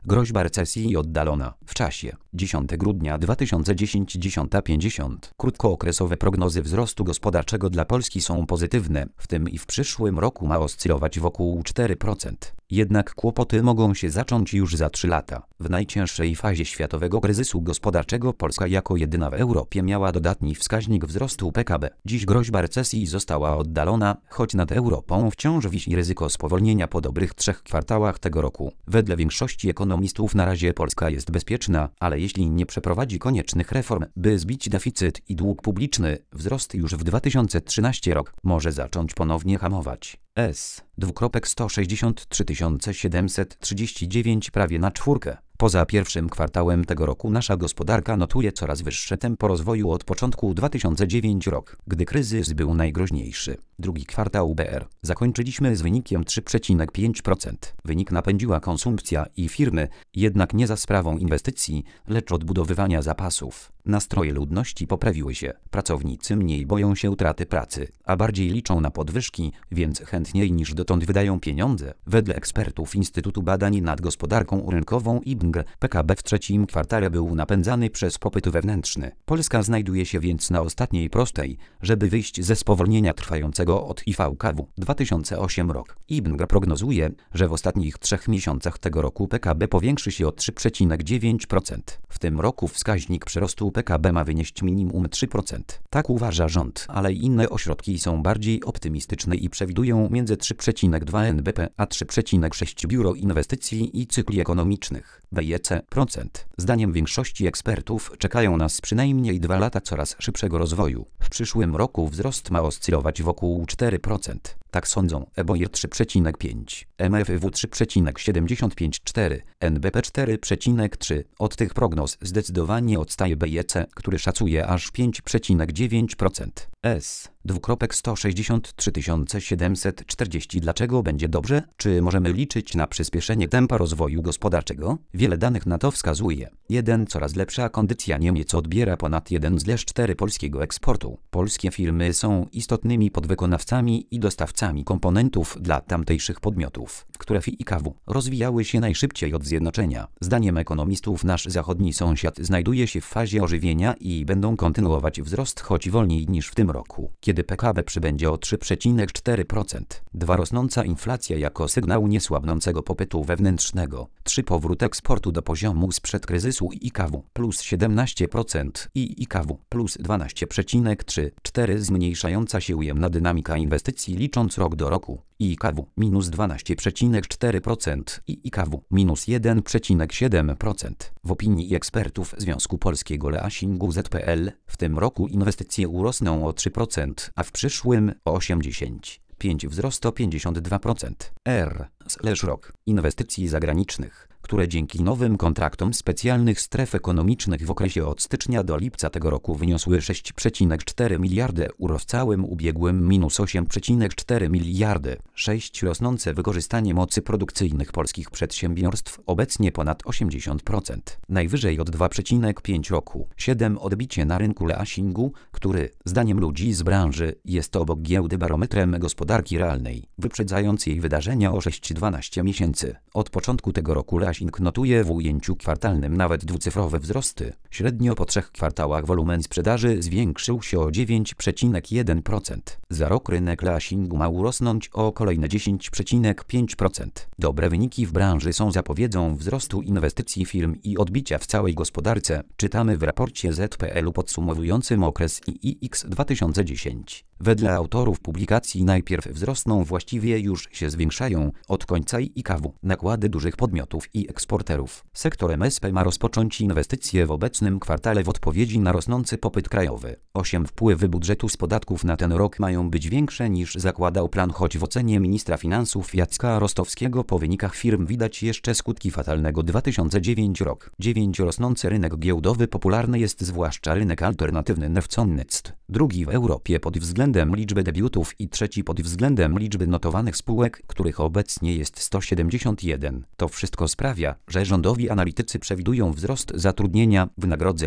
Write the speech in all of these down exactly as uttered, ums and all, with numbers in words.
Groźba recesji oddalona w czasie. dziesiątego grudnia dwa tysiące dziesiątego dziesiąta pięćdziesiąt. Krótkookresowe prognozy wzrostu gospodarczego dla Polski są pozytywne, w tym i w przyszłym roku ma oscylować wokół cztery procent. Jednak kłopoty mogą się zacząć już za trzy lata. W najcięższej fazie światowego kryzysu gospodarczego Polska jako jedyna w Europie miała dodatni wskaźnik wzrostu P K B. Dziś groźba recesji została oddalona, choć nad Europą wciąż wisi ryzyko spowolnienia po dobrych trzech kwartałach tego roku. Wedle większości ekonomistów na razie Polska jest bezpieczna, ale jeśli nie przeprowadzi koniecznych reform, by zbić deficyt i dług publiczny, wzrost już w dwa tysiące trzynastym rok może zacząć ponownie hamować. S. dwukropek sto sześćdziesiąt trzy tysiące siedemset trzydzieści dziewięć prawie na czwórkę. Poza pierwszym kwartałem tego roku nasza gospodarka notuje coraz wyższe tempo rozwoju od początku dwa tysiące dziewiątego roku, gdy kryzys był najgroźniejszy. Drugi kwartał B R zakończyliśmy z wynikiem trzy przecinek pięć procent. Wynik napędziła konsumpcja i firmy, jednak nie za sprawą inwestycji, lecz odbudowywania zapasów. Nastroje ludności poprawiły się. Pracownicy mniej boją się utraty pracy, a bardziej liczą na podwyżki, więc chętniej niż dotąd wydają pieniądze. Wedle ekspertów Instytutu Badań nad Gospodarką Rynkową I B N G P K B w trzecim kwartale był napędzany przez popyt wewnętrzny. Polska znajduje się więc na ostatniej prostej, żeby wyjść ze spowolnienia trwającego od I V K W dwa tysiące ósmy rok. I B N G prognozuje, że w ostatnich trzech miesiącach tego roku P K B powiększy się o trzy przecinek dziewięć procent. W tym roku wskaźnik przyrostu P K B ma wynieść minimum trzy procent. Tak uważa rząd, ale inne ośrodki są bardziej optymistyczne i przewidują między trzy przecinek dwa N B P a trzy przecinek sześć Biuro Inwestycji i Cykli Ekonomicznych B I C procent. Zdaniem większości ekspertów czekają nas przynajmniej dwa lata coraz szybszego rozwoju. W przyszłym roku wzrost ma oscylować wokół cztery procent. Tak sądzą E B O I R trzy przecinek pięć, M F W trzy przecinek siedemdziesiąt pięć cztery, N B P cztery przecinek trzy. Od tych prognoz zdecydowanie odstaje B I C, który szacuje aż pięć przecinek dziewięć procent. S. dwukropek sto sześćdziesiąt trzy tysiące siedemset czterdzieści. Dlaczego będzie dobrze? Czy możemy liczyć na przyspieszenie tempa rozwoju gospodarczego? Wiele danych na to wskazuje. jeden Coraz lepsza kondycja Niemiec odbiera ponad jeden z cztery polskiego eksportu. Polskie firmy są istotnymi podwykonawcami i dostawcami komponentów dla tamtejszych podmiotów, które w I K W rozwijały się najszybciej od zjednoczenia. Zdaniem ekonomistów nasz zachodni sąsiad znajduje się w fazie ożywienia i będą kontynuować wzrost, choć wolniej niż w tym roku, kiedy P K B przybędzie o trzy przecinek cztery procent. dwa Rosnąca inflacja jako sygnał niesłabnącego popytu wewnętrznego. trzy Powrót eksportu do poziomu sprzed kryzysu I K W plus siedemnaście procent i I K W plus dwanaście przecinek trzy. cztery Zmniejszająca się ujemna dynamika inwestycji licząc rok do roku. I K W minus dwanaście przecinek cztery procent i I K W minus jeden przecinek siedem procent. W opinii ekspertów Związku Polskiego Leasingu Z P L w tym roku inwestycje urosną o trzy procent, a w przyszłym o osiemdziesiąt pięć procent wzrost o pięćdziesiąt dwa procent. R slash rok inwestycji zagranicznych, które dzięki nowym kontraktom specjalnych stref ekonomicznych w okresie od stycznia do lipca tego roku wyniosły sześć przecinek cztery miliardy euro, w całym ubiegłym minus osiem przecinek cztery miliardy. sześć Rosnące wykorzystanie mocy produkcyjnych polskich przedsiębiorstw, obecnie ponad osiemdziesiąt procent. Najwyżej od dwa przecinek pięć roku. siedem Odbicie na rynku leasingu, który, zdaniem ludzi z branży, jest obok giełdy barometrem gospodarki realnej, wyprzedzając jej wydarzenia o sześć do dwunastu miesięcy. Od początku tego roku Leasing notuje w ujęciu kwartalnym nawet dwucyfrowe wzrosty. Średnio po trzech kwartałach wolumen sprzedaży zwiększył się o dziewięć przecinek jeden procent. Za rok rynek leasingu ma urosnąć o kolejne dziesięć przecinek pięć procent. Dobre wyniki w branży są zapowiedzią wzrostu inwestycji firm i odbicia w całej gospodarce, czytamy w raporcie Z P L-u podsumowującym okres I I X dwa tysiące dziesiąty. Wedle autorów publikacji najpierw wzrosną, właściwie już się zwiększają od końca I K W nakłady dużych podmiotów i eksporterów. Sektor M S P ma rozpocząć inwestycje w obecnym kwartale w odpowiedzi na rosnący popyt krajowy. osiem Wpływy budżetu z podatków na ten rok mają być większe niż zakładał plan, choć w ocenie ministra finansów Jacka Rostowskiego po wynikach firm widać jeszcze skutki fatalnego dwa tysiące dziewiąty rok. dziewięć Rosnący rynek giełdowy, popularny jest zwłaszcza rynek alternatywny Neftonnetst. Drugi w Europie pod względem liczby debiutów i trzeci pod względem liczby notowanych spółek, których obecnie jest sto siedemdziesiąt jeden. To wszystko sprawia, że rządowi analitycy przewidują wzrost zatrudnienia, wynagrodzeń, w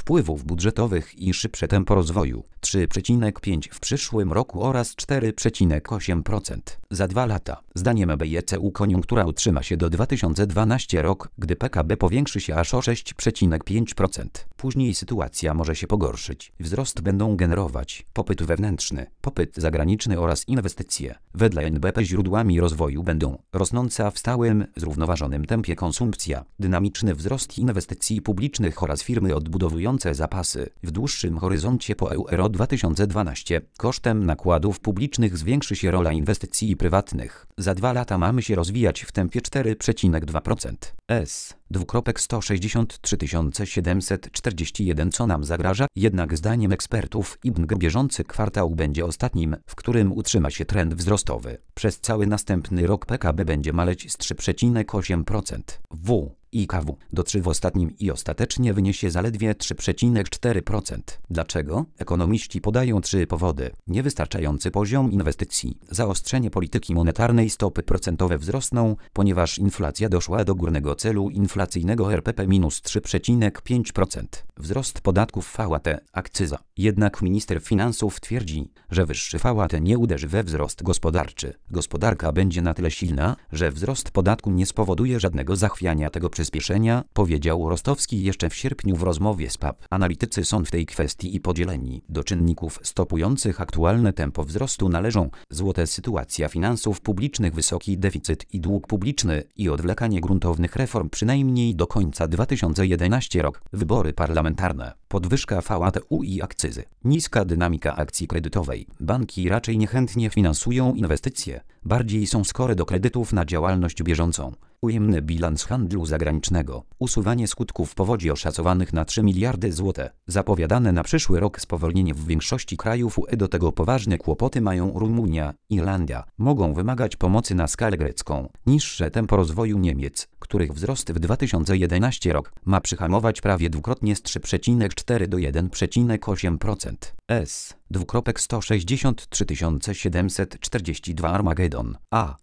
wpływów budżetowych i szybsze tempo rozwoju trzy przecinek pięć w przyszłym roku oraz cztery przecinek osiem procent za dwa lata. Zdaniem B I C U koniunktura utrzyma się do dwa tysiące dwunastego rok, gdy P K B powiększy się aż o sześć przecinek pięć procent. Później sytuacja może się pogorszyć. Wzrost będą generować popyt wewnętrzny, popyt zagraniczny oraz inwestycje. Wedle N B P źródłami rozwoju będą rosnąca w stałym, zrównoważonym tempie konsumpcja, dynamiczny wzrost inwestycji publicznych oraz firmy odbudowujące zapasy. W dłuższym horyzoncie po Euro dwa tysiące dwanaście kosztem nakładów publicznych zwiększy się rola inwestycji prywatnych. Za dwa lata mamy się rozwijać w tempie cztery przecinek dwa procent. S. sto sześćdziesiąt trzy tysiące siedemset czterdzieści jeden co nam zagraża, jednak zdaniem ekspertów I B N G bieżący kwartał będzie ostatnim, w którym utrzyma się trend wzrostowy. Przez cały następny rok P K B będzie maleć z trzy przecinek osiem procent. W. I K W do trzy w ostatnim i ostatecznie wyniesie zaledwie trzy przecinek cztery procent. Dlaczego? Ekonomiści podają trzy powody. Niewystarczający poziom inwestycji. Zaostrzenie polityki monetarnej, stopy procentowe wzrosną, ponieważ inflacja doszła do górnego celu inflacyjnego R P P minus trzy przecinek pięć procent. Wzrost podatków V A T, akcyza. Jednak minister finansów twierdzi, że wyższy V A T nie uderzy we wzrost gospodarczy. Gospodarka będzie na tyle silna, że wzrost podatku nie spowoduje żadnego zachwiania tego przyspieszenia, powiedział Rostowski jeszcze w sierpniu w rozmowie z P A P. Analitycy są w tej kwestii i podzieleni. Do czynników stopujących aktualne tempo wzrostu należą złote sytuacja finansów publicznych, wysoki deficyt i dług publiczny i odwlekanie gruntownych reform przynajmniej do końca dwa tysiące jedenastego rok, wybory parlamentarne, podwyżka V A T U i akcyzy, niska dynamika akcji kredytowej. Banki raczej niechętnie finansują inwestycje, bardziej są skore do kredytów na działalność bieżącą. Ujemny bilans handlu zagranicznego, usuwanie skutków powodzi oszacowanych na trzy miliardy złotych, zapowiadane na przyszły rok spowolnienie w większości krajów U E. Do tego poważne kłopoty mają Rumunia, Irlandia, mogą wymagać pomocy na skalę grecką, niższe tempo rozwoju Niemiec, których wzrost w dwa tysiące jedenastego rok ma przyhamować prawie dwukrotnie z trzy przecinek cztery do jeden przecinek osiem procent. S. sto sześćdziesiąt trzy tysiące siedemset czterdzieści dwa Armagedon. A.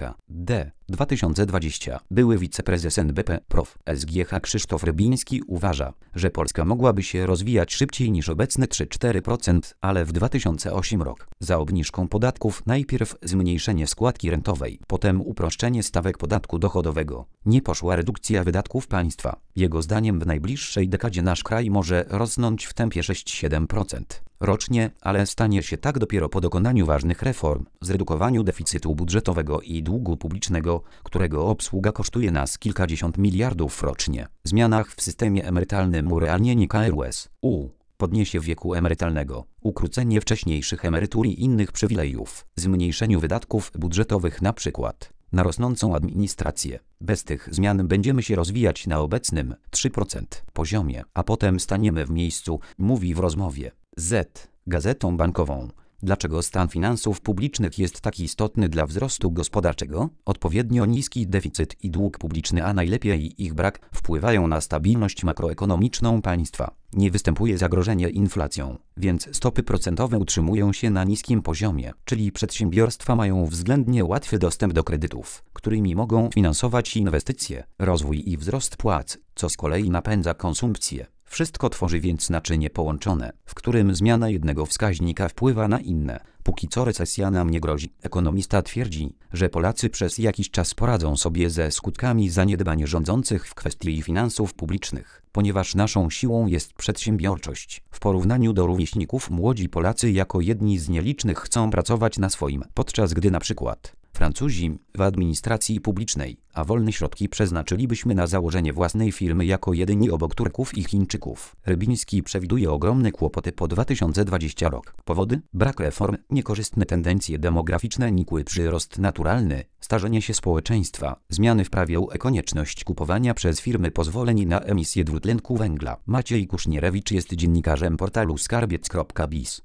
D. dwa tysiące dwudziesty. Były wiceprezes N B P, prof. S G H Krzysztof Rybiński uważa, że Polska mogłaby się rozwijać szybciej niż obecne trzy do czterech procent, ale w dwa tysiące ósmym rok za obniżką podatków najpierw zmniejszenie składki rentowej, potem uproszczenie stawek podatku dochodowego. Nie poszła redukcja wydatków państwa. Jego zdaniem w najbliższej dekadzie nasz kraj może rosnąć w tempie sześć do siedmiu procent rocznie, ale stanie się tak dopiero po dokonaniu ważnych reform, zredukowaniu deficytu budżetowego i długu publicznego, którego obsługa kosztuje nas kilkadziesiąt miliardów rocznie, zmianach w systemie emerytalnym, urealnienie K R U S U, podniesie wieku emerytalnego, ukrócenie wcześniejszych emerytur i innych przywilejów, zmniejszeniu wydatków budżetowych na przykład na rosnącą administrację. Bez tych zmian będziemy się rozwijać na obecnym trzy procent poziomie, a potem staniemy w miejscu, mówi w rozmowie z Gazetą Bankową. Dlaczego stan finansów publicznych jest tak istotny dla wzrostu gospodarczego? Odpowiednio niski deficyt i dług publiczny, a najlepiej ich brak, wpływają na stabilność makroekonomiczną państwa. Nie występuje zagrożenie inflacją, więc stopy procentowe utrzymują się na niskim poziomie, czyli przedsiębiorstwa mają względnie łatwy dostęp do kredytów, którymi mogą finansować inwestycje, rozwój i wzrost płac, co z kolei napędza konsumpcję. Wszystko tworzy więc naczynie połączone, w którym zmiana jednego wskaźnika wpływa na inne. Póki co recesja nam nie grozi. Ekonomista twierdzi, że Polacy przez jakiś czas poradzą sobie ze skutkami zaniedbań rządzących w kwestii finansów publicznych, ponieważ naszą siłą jest przedsiębiorczość. W porównaniu do rówieśników młodzi Polacy jako jedni z nielicznych chcą pracować na swoim, podczas gdy na przykład Francuzi w administracji publicznej, a wolne środki przeznaczylibyśmy na założenie własnej firmy jako jedyni obok Turków i Chińczyków. Rybiński przewiduje ogromne kłopoty po dwa tysiące dwudziestym rok. Powody? Brak reform, niekorzystne tendencje demograficzne, nikły przyrost naturalny, starzenie się społeczeństwa, zmiany w prawie U E, konieczność kupowania przez firmy pozwoleń na emisję dwutlenku węgla. Maciej Kusznierewicz jest dziennikarzem portalu skarbiec kropka biz.